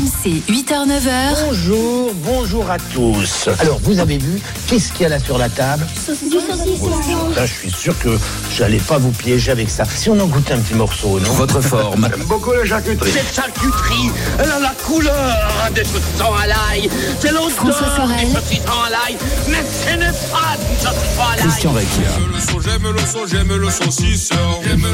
RMC, 8h-9h. Bonjour à tous. Alors, vous avez vu, qu'est-ce qu'il y a là sur la table ? Là, je suis sûr que j'allais pas vous piéger avec ça. Si on en goûtait un petit morceau, non ? Votre forme. J'aime beaucoup la charcuterie. Cette charcuterie, elle a la couleur des saucissons à l'ail. C'est François l'odeur Sorel. des saucissons à l'ail. Mais ce n'est pas du saucisson à l'ail. Christian Requier. J'aime le son, j'aime le saucisson. J'aime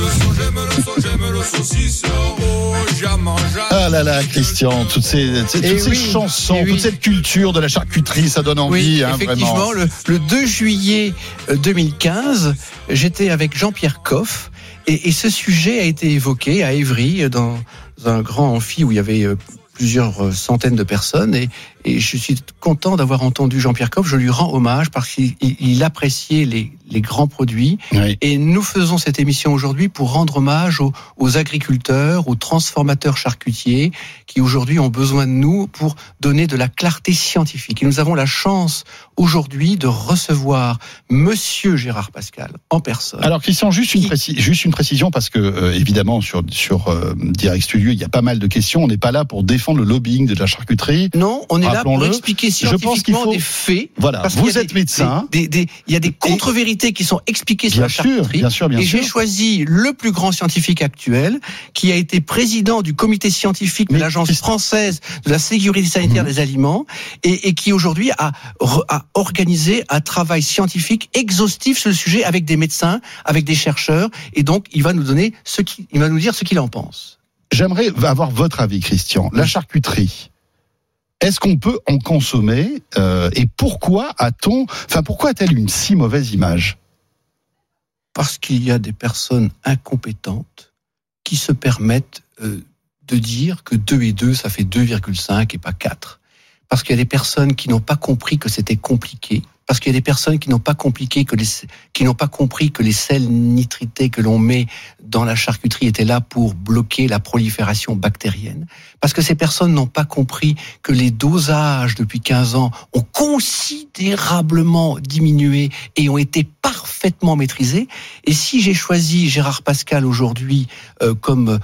le saucisson. Oh, j'aime. Ah là là, Christian, toutes ces chansons, toute cette culture de la charcuterie, ça donne envie, effectivement, vraiment. Le 2 juillet 2015, j'étais avec Jean-Pierre Coff et ce sujet a été évoqué à Évry dans un grand amphi où il y avait plusieurs centaines de personnes et je suis content d'avoir entendu Jean-Pierre Coff. Je lui rends hommage parce qu'il appréciait les grands produits. Oui. Et nous faisons cette émission aujourd'hui pour rendre hommage aux agriculteurs, aux transformateurs charcutiers qui aujourd'hui ont besoin de nous pour donner de la clarté scientifique. Et nous avons la chance aujourd'hui de recevoir Monsieur Gérard Pascal en personne. Alors Christian, juste une précision parce que évidemment sur Direct Studio il y a pas mal de questions. On n'est pas là pour défendre le lobbying de la charcuterie. Non, on est là pour Rappelons-le. expliquer Je pense qu'il scientifiquement faut- des faits. Voilà, Parce qu'il vous y a êtes médecin. Il y a des contre-vérités qui sont expliquées sur la charcuterie. Bien sûr. Et j'ai choisi le plus grand scientifique actuel, qui a été président du comité scientifique de Mais l'Agence française de la sécurité sanitaire des aliments, et qui aujourd'hui a organisé un travail scientifique exhaustif sur le sujet avec des médecins, avec des chercheurs, et donc il va nous dire ce qu'il en pense. J'aimerais avoir votre avis, Christian. La charcuterie, est-ce qu'on peut en consommer et pourquoi a-t-elle une si mauvaise image ? Parce qu'il y a des personnes incompétentes qui se permettent de dire que 2 et 2, ça fait 2,5 et pas 4. Parce qu'il y a des personnes qui n'ont pas compris que c'était compliqué. Parce qu'il y a des personnes qui n'ont pas compris que les sels nitrités que l'on met dans la charcuterie étaient là pour bloquer la prolifération bactérienne. Parce que ces personnes n'ont pas compris que les dosages depuis 15 ans ont considérablement diminué et ont été parfaitement maîtrisés. Et si j'ai choisi Gérard Pascal aujourd'hui comme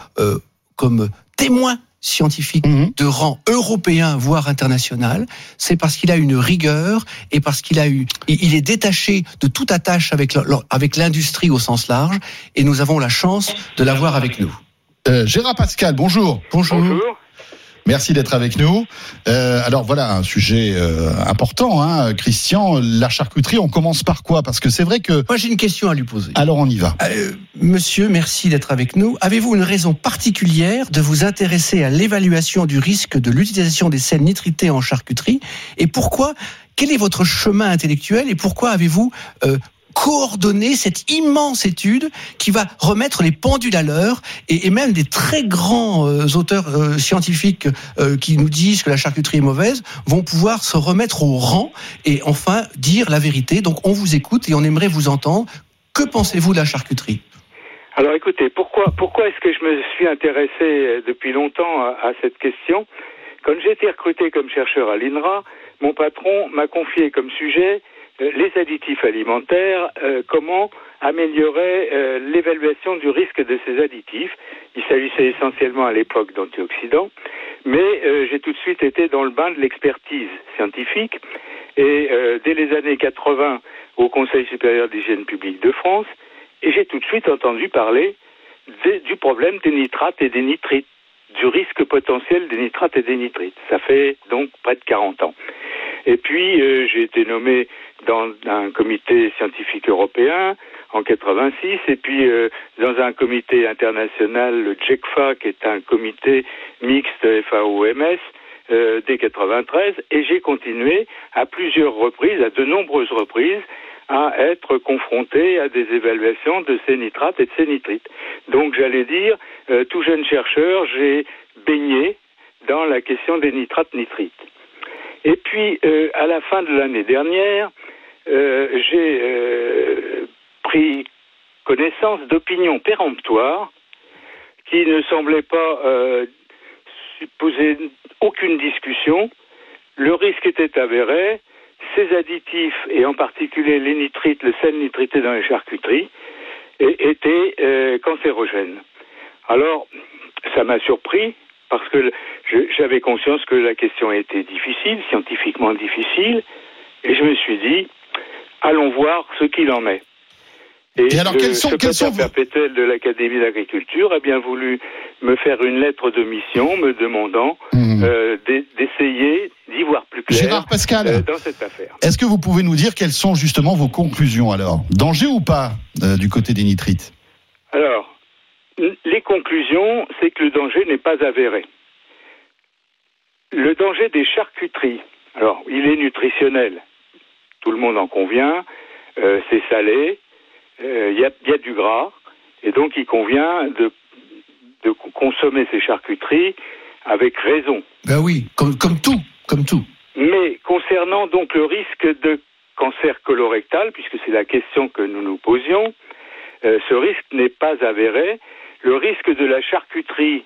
témoin scientifique de rang européen, voire international, c'est parce qu'il a une rigueur et parce qu'il est détaché de toute attache avec l'industrie au sens large, et nous avons la chance de l'avoir avec nous. Gérard Pascal, bonjour. Bonjour. Merci d'être avec nous. Alors voilà un sujet important, Christian. La charcuterie, on commence par quoi ? Parce que c'est vrai que... Moi j'ai une question à lui poser. Alors on y va. Monsieur, merci d'être avec nous. Avez-vous une raison particulière de vous intéresser à l'évaluation du risque de l'utilisation des sels nitrités en charcuterie ? Et pourquoi ? Quel est votre chemin intellectuel et pourquoi avez-vous coordonner cette immense étude qui va remettre les pendules à l'heure, et même des très grands auteurs scientifiques qui nous disent que la charcuterie est mauvaise vont pouvoir se remettre au rang et enfin dire la vérité. Donc on vous écoute et on aimerait vous entendre. Que pensez-vous de la charcuterie ? Alors écoutez, pourquoi est-ce que je me suis intéressé depuis longtemps à cette question ? Quand j'ai été recruté comme chercheur à l'INRA, mon patron m'a confié comme sujet les additifs alimentaires, comment améliorer l'évaluation du risque de ces additifs. Il s'agissait essentiellement à l'époque d'antioxydants, mais j'ai tout de suite été dans le bain de l'expertise scientifique, et dès les années 80 au Conseil supérieur d'hygiène publique de France, et j'ai tout de suite entendu parler du problème des nitrates et des nitrites, du risque potentiel des nitrates et des nitrites. Ça fait donc près de 40 ans. Et puis, j'ai été nommé dans un comité scientifique européen en 86, et puis dans un comité international, le GECFA, qui est un comité mixte FAO-OMS, dès 93, et j'ai continué à de nombreuses reprises, à être confronté à des évaluations de ces nitrates et de ces nitrites. Donc, j'allais dire, tout jeune chercheur, j'ai baigné dans la question des nitrates-nitrites. Et puis, à la fin de l'année dernière, j'ai pris connaissance d'opinions péremptoires qui ne semblaient pas supposer aucune discussion. Le risque était avéré. Ces additifs, et en particulier les nitrites, le sel nitrité dans les charcuteries, étaient cancérogènes. Alors, ça m'a surpris, parce que j'avais conscience que la question était difficile, scientifiquement difficile, et je me suis dit, allons voir ce qu'il en est. Et alors, le quels secrétaire sont perpétuel de l'Académie d'agriculture a bien voulu me faire une lettre de mission me demandant d'essayer d'y voir plus clair. Gérard Pascal, dans cette affaire. Est-ce que vous pouvez nous dire quelles sont justement vos conclusions alors ? Danger ou pas du côté des nitrites ? Alors, les conclusions, c'est que le danger n'est pas avéré. Le danger des charcuteries, alors il est nutritionnel, tout le monde en convient, c'est salé, il y a du gras, et donc il convient de consommer ces charcuteries avec raison. Ben oui, comme tout. Mais concernant donc le risque de cancer colorectal, puisque c'est la question que nous nous posions, ce risque n'est pas avéré. Le risque de la charcuterie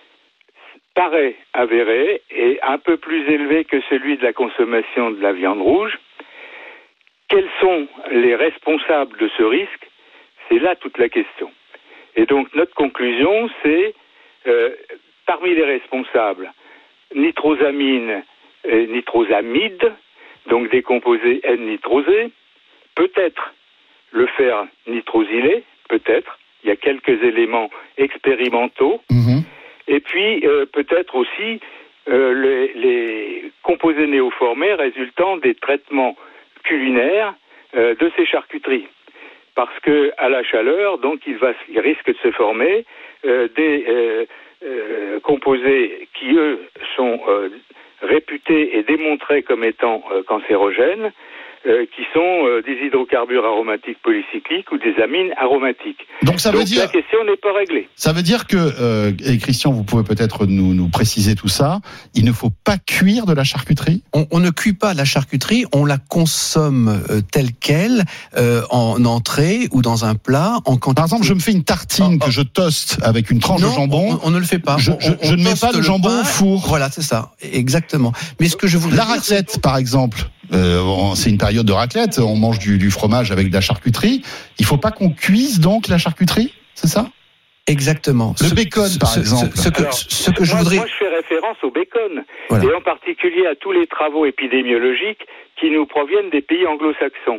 paraît avéré et un peu plus élevé que celui de la consommation de la viande rouge. Quels sont les responsables de ce risque ? C'est là toute la question. Et donc notre conclusion, c'est parmi les responsables, nitrosamine et nitrosamide, donc des composés N-nitrosés, peut-être le fer nitrosylé, peut-être, il y a quelques éléments expérimentaux, et puis peut-être aussi les composés néoformés résultant des traitements culinaires de ces charcuteries. Parce que à la chaleur, donc il risque de se former des composés qui eux sont réputés et démontrés comme étant cancérogènes, qui sont des hydrocarbures aromatiques polycycliques ou des amines aromatiques. Donc ça veut dire la question n'est pas réglée. Ça veut dire que et Christian, vous pouvez peut-être nous préciser tout ça. Il ne faut pas cuire de la charcuterie. On ne cuit pas la charcuterie, on la consomme telle quelle en entrée ou dans un plat en quantité. Par exemple, je me fais une tartine que je toaste avec une tranche de jambon. On ne le fait pas. Je ne mets pas le jambon au four. Voilà, c'est ça, exactement. Mais ce que je voulais la raclette, par exemple. C'est une période de raclette, on mange du fromage avec de la charcuterie. Il faut pas qu'on cuise donc la charcuterie, c'est ça ? Exactement. Le bacon, par exemple. Moi, je fais référence au bacon, voilà. Et en particulier à tous les travaux épidémiologiques qui nous proviennent des pays anglo-saxons.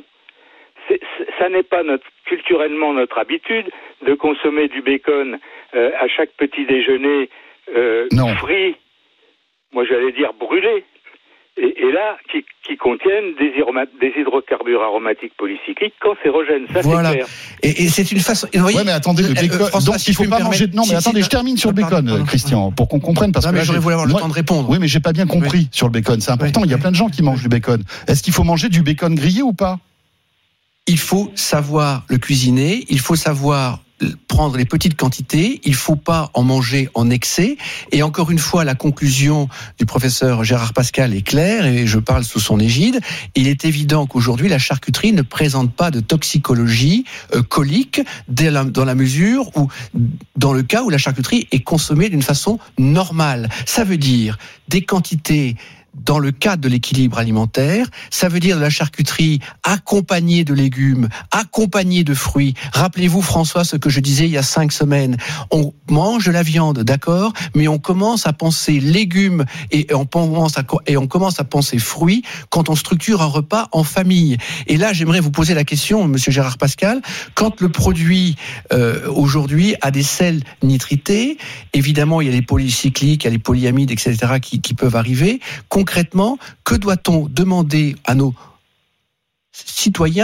Ça n'est pas culturellement notre habitude de consommer du bacon à chaque petit déjeuner frit, moi j'allais dire brûlé. Et là, qui contiennent des hydrocarbures aromatiques polycycliques cancérogènes. Ça, voilà. C'est clair. Et c'est une façon. Oui, mais attendez, le bacon. François, donc, il ne faut pas manger. Non, mais attendez, je termine sur le bacon, Christian, pour qu'on comprenne. Parce que j'aurais voulu avoir le temps de répondre. Oui, mais j'ai pas bien compris sur le bacon. C'est important. Il y a plein de gens qui mangent du bacon. Est-ce qu'il faut manger du bacon grillé ou pas ? Il faut savoir le cuisiner. Il faut savoir prendre les petites quantités, il ne faut pas en manger en excès. Et encore une fois, la conclusion du professeur Gérard Pascal est claire, et je parle sous son égide. Il est évident qu'aujourd'hui, la charcuterie ne présente pas de toxicologie colique dans la mesure où, dans le cas où la charcuterie est consommée d'une façon normale. Ça veut dire des quantités dans le cadre de l'équilibre alimentaire, ça veut dire de la charcuterie accompagnée de légumes, accompagnée de fruits. Rappelez-vous, François, ce que je disais il y a 5 semaines. On mange de la viande, d'accord, mais on commence à penser légumes et on commence à penser fruits quand on structure un repas en famille. Et là, j'aimerais vous poser la question, monsieur Gérard Pascal, quand le produit aujourd'hui a des sels nitrités, évidemment, il y a les polycycliques, il y a les polyamides, etc., qui peuvent arriver. Concrètement, que doit-on demander à nos citoyens ?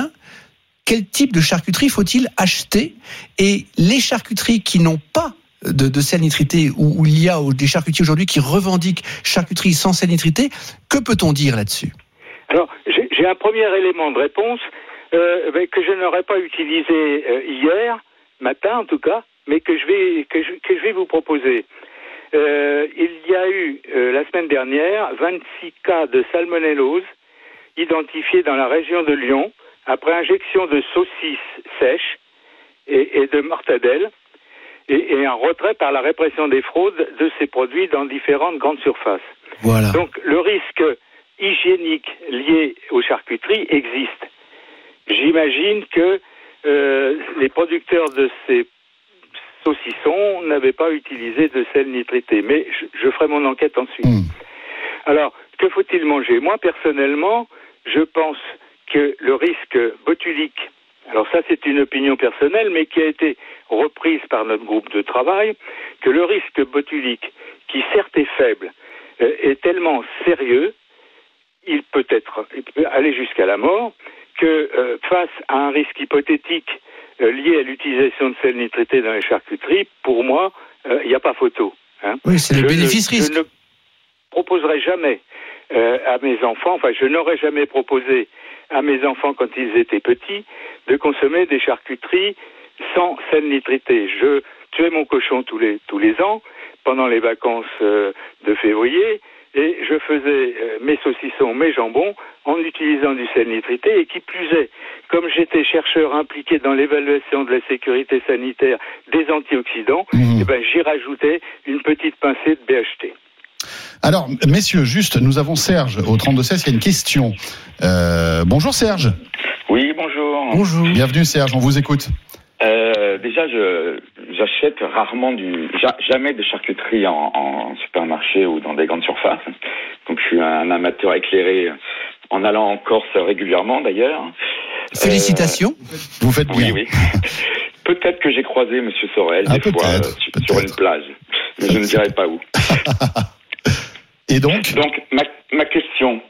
Quel type de charcuterie faut-il acheter ? Et les charcuteries qui n'ont pas de sel nitrité, où il y a des charcutiers aujourd'hui qui revendiquent charcuterie sans sel nitrité, que peut-on dire là-dessus ? Alors, j'ai un premier élément de réponse que je n'aurais pas utilisé hier matin, en tout cas, mais que je vais vous proposer. Il y a eu, la semaine dernière, 26 cas de salmonellose identifiés dans la région de Lyon après injection de saucisses sèches et de mortadelles et un retrait par la répression des fraudes de ces produits dans différentes grandes surfaces. Voilà. Donc le risque hygiénique lié aux charcuteries existe. J'imagine que les producteurs de ces saucisson n'avait pas utilisé de sel nitrité. Mais je ferai mon enquête ensuite. Alors, que faut-il manger ? Moi, personnellement, je pense que le risque botulique, alors ça c'est une opinion personnelle, mais qui a été reprise par notre groupe de travail, que le risque botulique, qui certes est faible, est tellement sérieux, il peut aller jusqu'à la mort, que face à un risque hypothétique lié à l'utilisation de sel nitrité dans les charcuteries, pour moi, il n'y a pas photo. Hein. Oui, c'est le bénéfice-risque. Je ne proposerai jamais à mes enfants, je n'aurais jamais proposé à mes enfants quand ils étaient petits de consommer des charcuteries sans sel nitrité. Je tuais mon cochon tous les ans pendant les vacances de février et je faisais mes saucissons, mes jambons en utilisant du sel nitrité et qui plus est, comme j'étais chercheur impliqué dans l'évaluation de la sécurité sanitaire des antioxydants, j'y rajoutais une petite pincée de BHT. Alors, messieurs, juste, nous avons Serge au 32-16 qui a une question. Bonjour Serge. Oui, bonjour. Bonjour. Bienvenue Serge, on vous écoute. Déjà, j'achète rarement jamais de charcuterie en supermarché ou dans des grandes surfaces. Donc, je suis un amateur éclairé en allant en Corse régulièrement, d'ailleurs. Félicitations. Vous faites bien. Oui. Peut-être que j'ai croisé M. Sorel des fois sur une plage, mais je ne dirai pas où. Et donc ma question,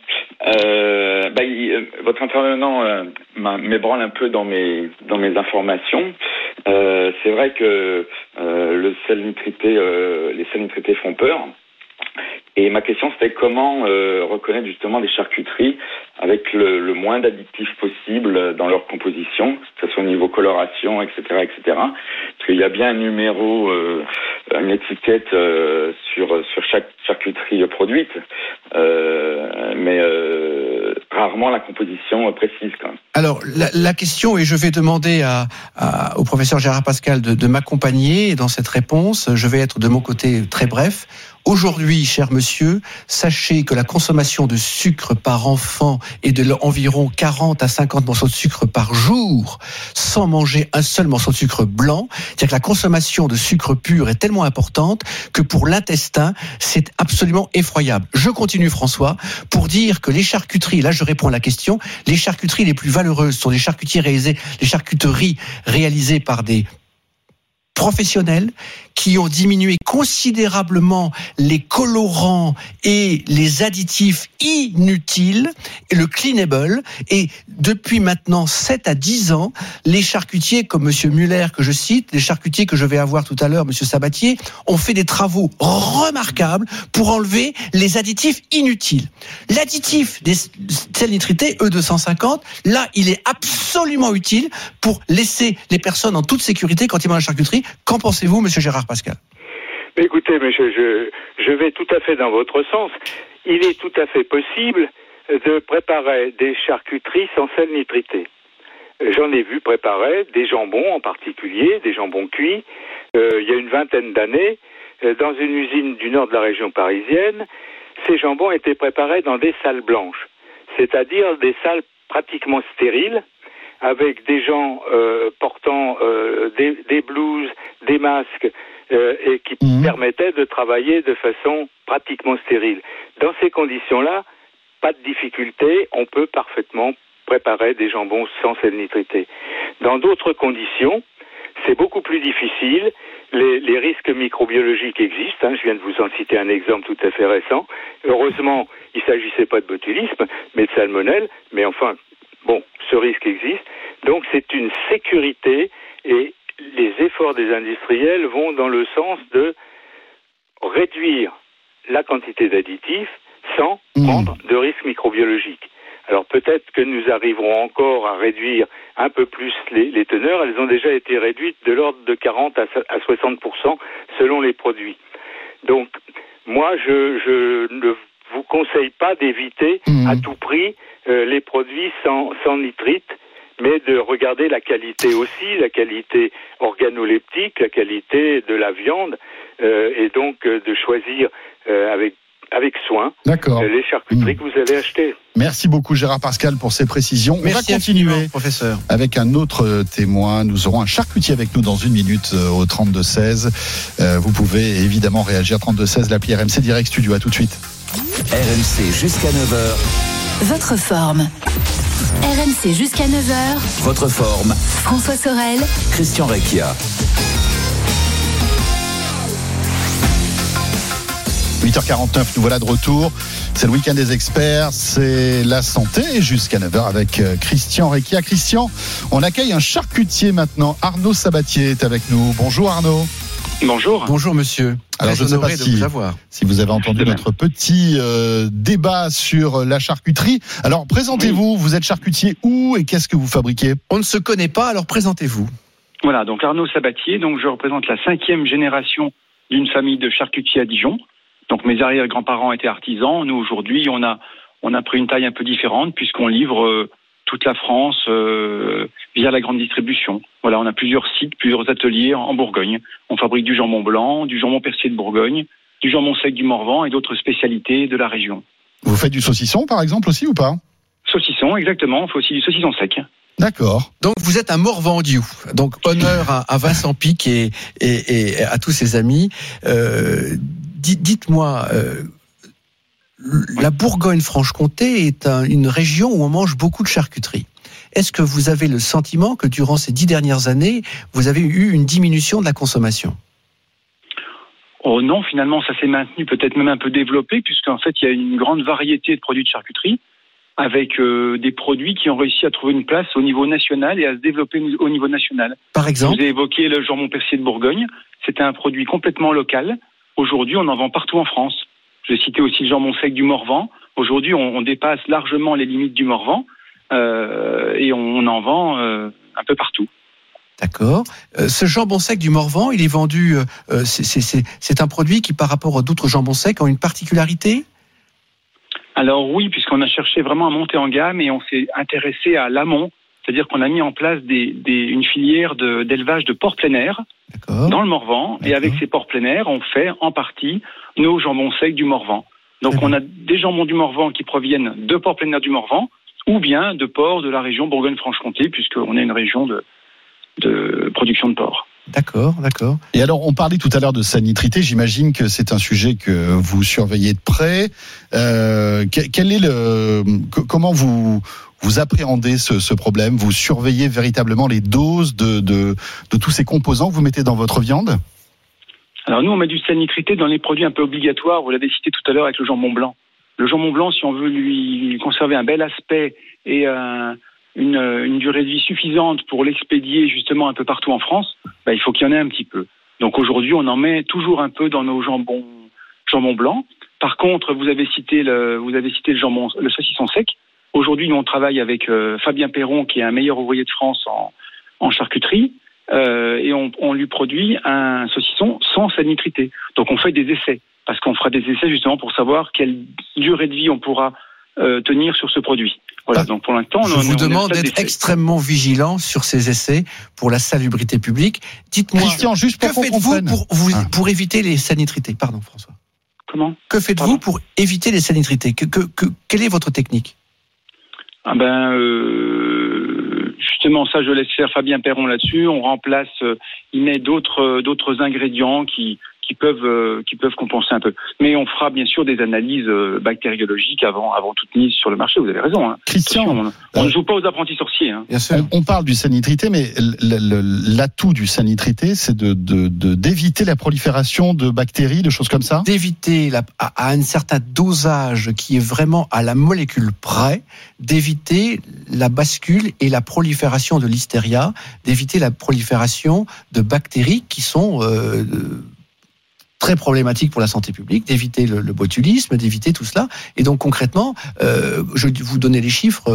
votre intervenant m'ébranle un peu dans mes informations. C'est vrai que les sels nitrités font peur. Et ma question, c'était comment reconnaître justement des charcuteries avec le moins d'additifs possible dans leur composition, que ce soit au niveau coloration, etc., etc. Parce qu'il y a bien un numéro, une étiquette sur chaque charcuterie produite, mais rarement la composition précise quand même. Alors la question, et je vais demander au professeur Gérard Pascal de m'accompagner dans cette réponse. Je vais être de mon côté très bref. Aujourd'hui, cher monsieur, sachez que la consommation de sucre par enfant est de environ 40 à 50 morceaux de sucre par jour, sans manger un seul morceau de sucre blanc. C'est-à-dire que la consommation de sucre pur est tellement importante que pour l'intestin, c'est absolument effroyable. Je continue, François, pour dire que les charcuteries, là je réponds à la question, les charcuteries les plus valeureuses sont les charcuteries réalisées par des professionnels qui ont diminué considérablement les colorants et les additifs inutiles, et le cleanable. Et depuis maintenant 7 à 10 ans, les charcutiers comme monsieur Muller que je cite, les charcutiers que je vais avoir tout à l'heure, monsieur Sabatier, ont fait des travaux remarquables pour enlever les additifs inutiles. L'additif des sels nitrités, E250, là, il est absolument utile pour laisser les personnes en toute sécurité quand ils mangent la charcuterie. Qu'en pensez-vous, monsieur Gérard Pascal? Mais écoutez, je vais tout à fait dans votre sens. Il est tout à fait possible de préparer des charcuteries sans sel nitrité. J'en ai vu préparer des jambons en particulier, des jambons cuits, il y a une vingtaine d'années, dans une usine du nord de la région parisienne. Ces jambons étaient préparés dans des salles blanches, c'est-à-dire des salles pratiquement stériles, avec des gens portant des blouses, des masques, et qui permettaient de travailler de façon pratiquement stérile. Dans ces conditions-là, pas de difficulté, on peut parfaitement préparer des jambons sans sel nitrité. Dans d'autres conditions, c'est beaucoup plus difficile. Les risques microbiologiques existent. Je viens de vous en citer un exemple tout à fait récent. Heureusement, il ne s'agissait pas de botulisme, mais de salmonelle. Mais enfin, ce risque existe. Donc c'est une sécurité et les efforts des industriels vont dans le sens de réduire la quantité d'additifs sans prendre de risques microbiologiques. Alors peut-être que nous arriverons encore à réduire un peu plus les teneurs. Elles ont déjà été réduites de l'ordre de 40 à 60% selon les produits. Donc moi je ne vous conseille pas d'éviter à tout prix les produits sans nitrite, mais de regarder la qualité aussi, la qualité organoleptique, la qualité de la viande, et donc de choisir avec avec soin D'accord. les charcuteries que vous allez acheter. Merci beaucoup Gérard Pascal pour ces précisions. On va continuer, professeur, avec un autre témoin. Nous aurons un charcutier avec nous dans une minute au 32-16. Vous pouvez évidemment réagir 32-16, l'appli RMC Direct Studio. À tout de suite. RMC jusqu'à 9h. Votre forme. RMC jusqu'à 9h. Votre forme. François Sorel. Christian Recchia. 8h49, nous voilà de retour. C'est le week-end des experts, c'est la santé jusqu'à 9h avec Christian Recchia. Christian, on accueille un charcutier maintenant. Arnaud Sabatier est avec nous. Bonjour Arnaud. Bonjour. Bonjour monsieur. Alors je ne sais pas si vous avez entendu notre petit débat sur la charcuterie. Alors présentez-vous, vous êtes charcutier où et qu'est-ce que vous fabriquez ? On ne se connaît pas, alors présentez-vous. Voilà, donc Arnaud Sabatier, donc je représente la 5e génération d'une famille de charcutiers à Dijon. Donc mes arrière-grands-parents étaient artisans. Nous aujourd'hui, on a pris une taille un peu différente puisqu'on livre toute la France via la grande distribution. Voilà, on a plusieurs sites, plusieurs ateliers en Bourgogne. On fabrique du jambon blanc, du jambon persillé de Bourgogne, du jambon sec du Morvan et d'autres spécialités de la région. Vous faites du saucisson par exemple aussi ou pas ? Saucisson, exactement. On fait aussi du saucisson sec. D'accord. Donc vous êtes un Morvandiou. Donc honneur à Vincent Pic et à tous ses amis. Dites-moi, la Bourgogne-Franche-Comté est une région où on mange beaucoup de charcuterie. Est-ce que vous avez le sentiment que durant ces 10 dernières années, vous avez eu une diminution de la consommation ? Oh non, finalement, ça s'est maintenu, peut-être même un peu développé, puisqu'en fait, il y a une grande variété de produits de charcuterie, avec des produits qui ont réussi à trouver une place au niveau national et à se développer au niveau national. Par exemple ? Vous avez évoqué le jambon persillé de Bourgogne. C'était un produit complètement local. Aujourd'hui, on en vend partout en France. Je citais aussi le jambon sec du Morvan. Aujourd'hui, on dépasse largement les limites du Morvan et on en vend un peu partout. D'accord. Ce jambon sec du Morvan, il est vendu. C'est un produit qui, par rapport à d'autres jambons secs, ont une particularité ? Alors oui, puisqu'on a cherché vraiment à monter en gamme et on s'est intéressé à l'amont, c'est-à-dire qu'on a mis en place une filière d'élevage de porcs plein air dans le Morvan. Et avec ces porcs plein air, on fait en partie nos jambons secs du Morvan. Donc on a des jambons du Morvan qui proviennent de porcs plein air du Morvan ou bien de porcs de la région Bourgogne-Franche-Comté, puisqu'on est une région de production de porcs. D'accord. Et alors, on parlait tout à l'heure de sanitrité. J'imagine que c'est un sujet que vous surveillez de près. Comment vous appréhendez ce problème ? Vous surveillez véritablement les doses de tous ces composants que vous mettez dans votre viande ? Alors nous, on met du sanitrité dans les produits un peu obligatoires. Vous l'avez cité tout à l'heure avec le jambon blanc. Le jambon blanc, si on veut lui conserver un bel aspect et une durée de vie suffisante pour l'expédier justement un peu partout en France, il faut qu'il y en ait un petit peu. Donc aujourd'hui, on en met toujours un peu dans nos jambons blancs. Par contre, vous avez cité le saucisson sec. Aujourd'hui, nous on travaille avec Fabien Perron, qui est un meilleur ouvrier de France en charcuterie, et on lui produit un saucisson sans sanitrité. Donc on fait des essais, parce qu'on fera des essais justement pour savoir quelle durée de vie on pourra tenir sur ce produit. Voilà, donc pour l'instant, je vous demande d'être extrêmement vigilant sur ces essais pour la salubrité publique. Dites-moi, Christian, juste pour que faites-vous pour éviter les sanitrités ? Pardon, François. Comment ? Que faites-vous pour éviter les sanitrités ? Quelle est votre technique ? Justement, ça, je laisse faire Fabien Perron là-dessus. On remplace, il met d'autres ingrédients qui peuvent compenser un peu. Mais on fera bien sûr des analyses bactériologiques avant toute mise sur le marché. Vous avez raison. Hein. Christian, on ne joue pas aux apprentis sorciers. Hein. Bien sûr. On parle du sanitrité, mais l'atout du sanitrité, c'est d'éviter la prolifération de bactéries, de choses comme ça. D'éviter à un certain dosage qui est vraiment à la molécule près, d'éviter la bascule et la prolifération de listeria, d'éviter la prolifération de bactéries qui sont très problématique pour la santé publique, d'éviter le botulisme, d'éviter tout cela. Et donc concrètement, je vais vous donner les chiffres,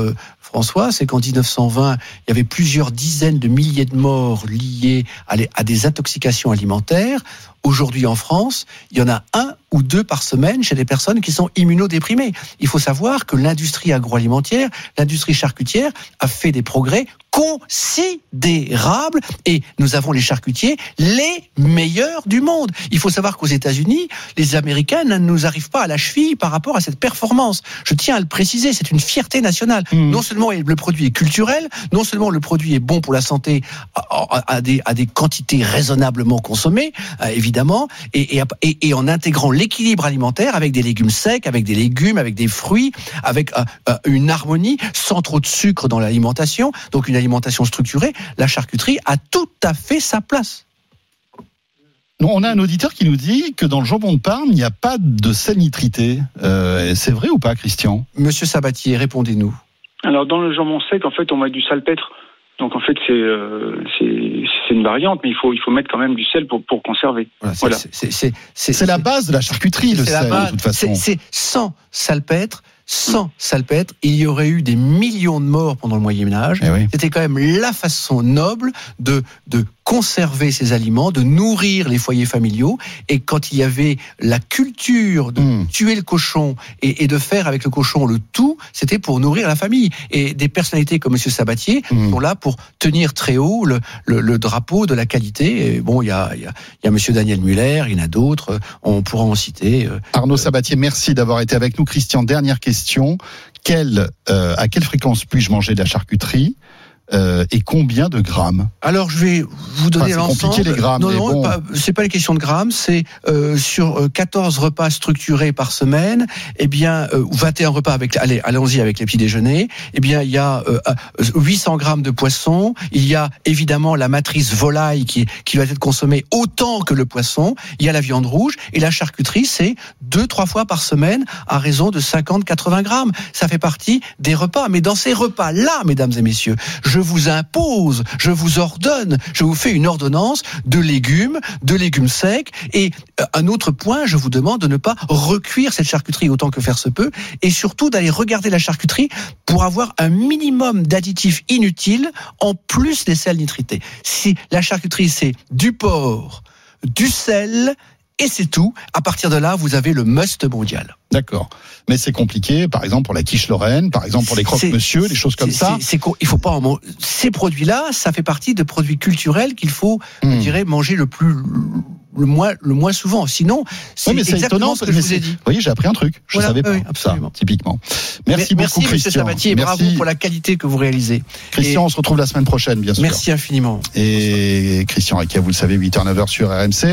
François, c'est qu'en 1920, il y avait plusieurs dizaines de milliers de morts liées à des intoxications alimentaires. Aujourd'hui en France, il y en a 1 ou 2 par semaine chez des personnes qui sont immunodéprimées. Il faut savoir que l'industrie agroalimentaire, l'industrie charcutière a fait des progrès considérables et nous avons les charcutiers les meilleurs du monde. Il faut savoir qu'aux États-Unis, les Américains ne nous arrivent pas à la cheville par rapport à cette performance. Je tiens à le préciser, c'est une fierté nationale. Non seulement le produit est culturel, non seulement le produit est bon pour la santé à des quantités raisonnablement consommées, évidemment, et en intégrant l'équilibre alimentaire avec des légumes secs, avec des légumes, avec des fruits, avec une harmonie, sans trop de sucre dans l'alimentation, donc une alimentation structurée, la charcuterie a tout à fait sa place. On a un auditeur qui nous dit que dans le jambon de Parme, il n'y a pas de sel nitrité. C'est vrai ou pas, Christian ? Monsieur Sabatier, répondez-nous. Alors, dans le jambon sec, en fait, on met du salpêtre. Donc, en fait, c'est une variante, mais il faut mettre quand même du sel pour conserver. Voilà. C'est la base de la charcuterie, le sel, de toute façon. C'est sans salpêtre. Sans salpêtre, il y aurait eu des millions de morts pendant le Moyen-Âge. Oui. C'était quand même la façon noble de conserver ces aliments, de nourrir les foyers familiaux. Et quand il y avait la culture de tuer le cochon et de faire avec le cochon le tout, c'était pour nourrir la famille. Et des personnalités comme Monsieur Sabatier sont là pour tenir très haut le drapeau de la qualité. Et bon, il y a Monsieur Daniel Muller, il y en a d'autres. On pourra en citer. Arnaud Sabatier, merci d'avoir été avec nous. Christian, dernière question. À quelle fréquence puis-je manger de la charcuterie et combien de grammes ? Alors je vais vous donner l'ensemble. C'est compliqué les grammes. Non, c'est pas une question de grammes, c'est sur 14 repas structurés par semaine, 21 repas allons-y avec les petits déjeuners, il y a 800 grammes de poisson, il y a évidemment la matrice volaille qui va être consommée autant que le poisson, il y a la viande rouge et la charcuterie, c'est 2-3 fois par semaine à raison de 50-80 grammes. Ça fait partie des repas, mais dans ces repas-là, mesdames et messieurs, je vous impose, je vous ordonne, je vous fais une ordonnance de légumes secs. Et un autre point, je vous demande de ne pas recuire cette charcuterie autant que faire se peut, et surtout d'aller regarder la charcuterie pour avoir un minimum d'additifs inutiles en plus des sels nitrités. Si la charcuterie, c'est du porc, du sel, et c'est tout. À partir de là, vous avez le must mondial. D'accord. Mais c'est compliqué, par exemple, pour la quiche lorraine, par exemple, pour les croque-monsieur, des choses comme ça. Il faut pas ces produits-là, ça fait partie de produits culturels qu'il faut, je dirais, manger le moins souvent. Sinon, c'est exactement ce que je vous ai dit. Vous voyez, j'ai appris un truc. Je savais pas. Absolument. Ça, typiquement. Merci beaucoup, Christian. Monsieur Sabatier, bravo pour la qualité que vous réalisez. Christian, on se retrouve la semaine prochaine, bien sûr. Merci infiniment. Et Christian Requier, vous le savez, 8h-9h sur RMC.